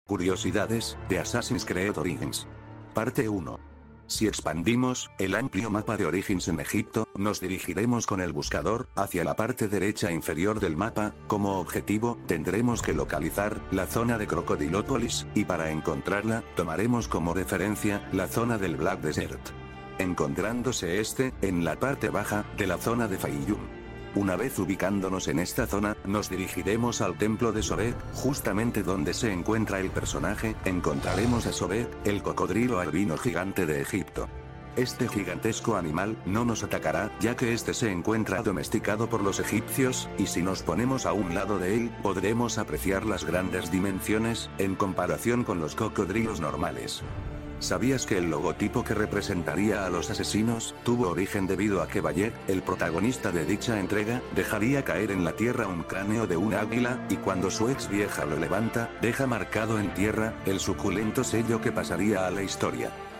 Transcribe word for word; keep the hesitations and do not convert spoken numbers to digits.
Curiosidades de Assassin's Creed Origins. Parte uno. Si expandimos el amplio mapa de Origins en Egipto, nos dirigiremos con el buscador hacia la parte derecha inferior del mapa. Como objetivo, tendremos que localizar la zona de Crocodilópolis, y para encontrarla, tomaremos como referencia la zona del Black Desert. Encontrándose este, en la parte baja de la zona de Fayum. Una vez ubicándonos en esta zona, nos dirigiremos al templo de Sobek, justamente donde se encuentra el personaje. Encontraremos a Sobek, el cocodrilo albino gigante de Egipto. Este gigantesco animal no nos atacará, ya que este se encuentra domesticado por los egipcios, y si nos ponemos a un lado de él, podremos apreciar las grandes dimensiones, en comparación con los cocodrilos normales. ¿Sabías que el logotipo que representaría a los asesinos tuvo origen debido a que Bayek, el protagonista de dicha entrega, dejaría caer en la tierra un cráneo de un águila, y cuando su ex vieja lo levanta, deja marcado en tierra el suculento sello que pasaría a la historia?